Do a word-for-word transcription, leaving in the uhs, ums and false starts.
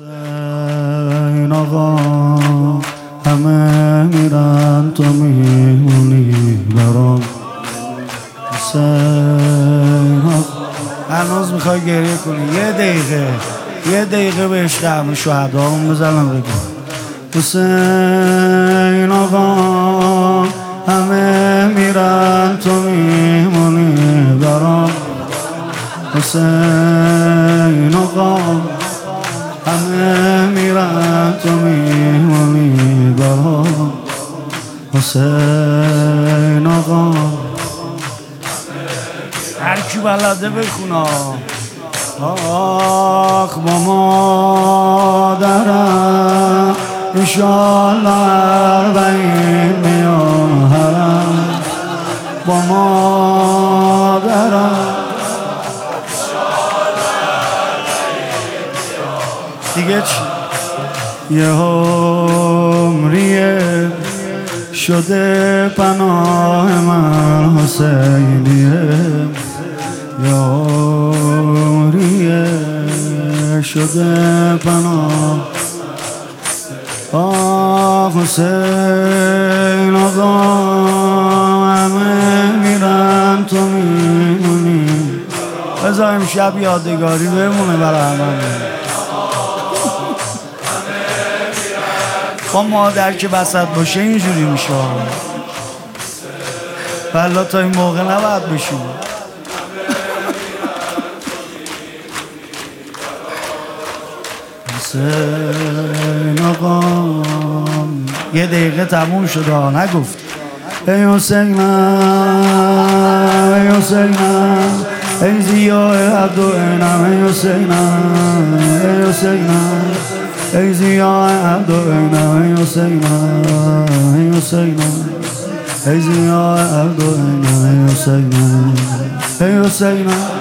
حسین آقا همه میرن تو میمونی برام. حسین آقا هنوز میخوای گریه کنی؟ یه دقیقه یه دقیقه به عشق همه شهدامون بزنم بگم حسین آقا همه میرن تو میمونی برام. حسین آقا همه میرن تو میمونی برام. حسین آقا هر کی بلده بخونا. آخ با مادرم انشالله اربعین میارم. با مادرم دیگه چی؟ یه عمریه شده پناه من حسینیه. یه عمریه شده پناه. آه حسین آقا همه میرن تو میمونی. بذار امشب یادگاری بمونه برای همه. با مادر که بسط باشه اینجوری میشه. بلا تا این موقع نباید بشیم. حسین آقا یه دقیقه تموم شده نگفت. ای حسینم ای حسینم ای ضیاء عبدالعینم ای حسینم ای حسینم ای ضیاء عبدالعینم ای حسینم ای حسینم ای ضیاء عبدالعینم ای حسینم ای حسینم